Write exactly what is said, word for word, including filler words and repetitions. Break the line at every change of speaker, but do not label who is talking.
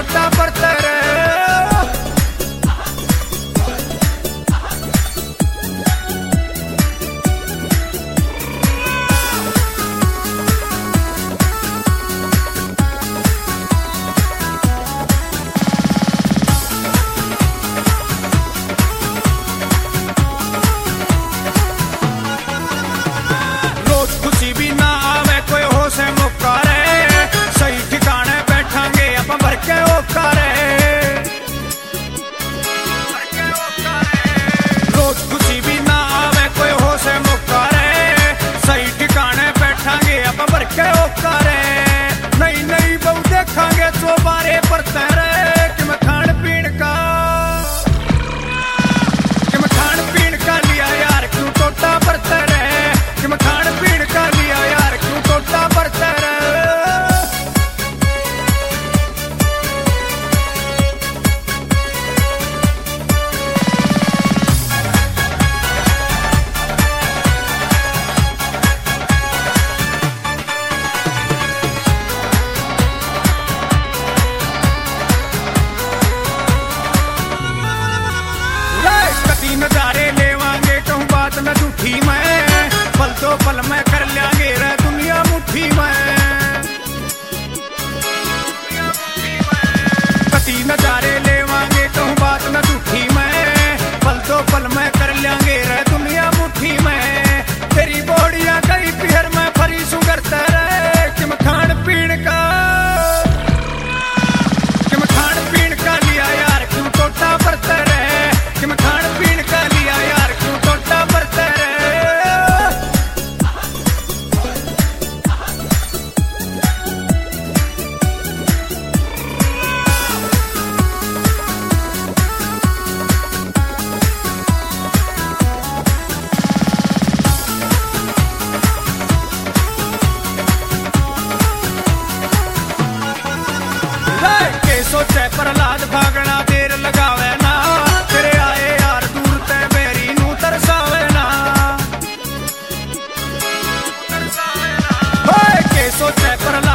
टोटा पड़ता रे। नई नई बहु देखांगे चौबारे पर तेरे कि मैं खान पीन का कि मैं खान पीन का लिया यार क्यों टोटा पर तेरे कि मैं खान पीन का लिया यार क्यों टोटा पर तेरे। नजारे लेवांगे कहूँ बात न झूठी मैं पल दो पल में कर लेंगे रे दुनिया मुट्ठी में। कति नजारे लेवांगे कहूँ बात न झूठी मैं पल दो पल में कर लेंगे रे दुनिया मुट्ठी में। तेरी बोड़ियां कई पिहर में फरी सुगर तेरे कि मैं खान पीन का कि मैं खान पीन का लिया यार क्यों टोटा पर तेरे कि मैं खान पीन का लिया यार क्यों टोटा पर तेरे। के सोचे प्रहलाद भागना देर लगावे ना तेरे आए यार दूर ते मेरी नू तरसावे ना। के सोचे प्रहलाद